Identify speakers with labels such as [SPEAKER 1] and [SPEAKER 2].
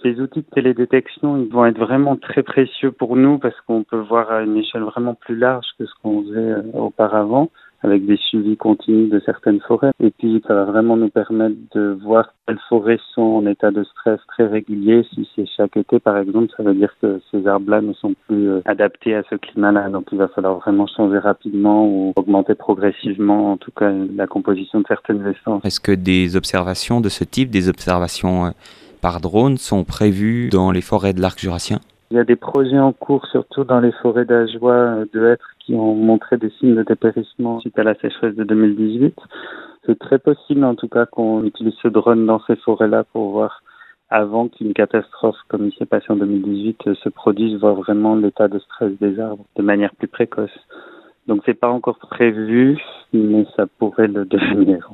[SPEAKER 1] Ces outils de télédétection, ils vont être vraiment très précieux pour nous parce qu'on peut voir à une échelle vraiment plus large que ce qu'on faisait auparavant, avec des suivis continus de certaines forêts. Et puis, ça va vraiment nous permettre de voir quelles forêts sont en état de stress très régulier. Si c'est chaque été, par exemple, ça veut dire que ces arbres-là ne sont plus adaptés à ce climat-là. Donc, il va falloir vraiment changer rapidement ou augmenter progressivement, en tout cas, la composition de certaines essences.
[SPEAKER 2] Est-ce que des observations de ce type, des observations par drone, sont prévues dans les forêts de l'arc jurassien ?
[SPEAKER 1] Il y a des projets en cours, surtout dans les forêts d'Ajoie, de hêtres, qui ont montré des signes de dépérissement suite à la sécheresse de 2018. C'est très possible, en tout cas, qu'on utilise ce drone dans ces forêts-là pour voir, avant qu'une catastrophe comme il s'est passé en 2018 se produise, voir vraiment l'état de stress des arbres de manière plus précoce. Donc, c'est pas encore prévu, mais ça pourrait le devenir.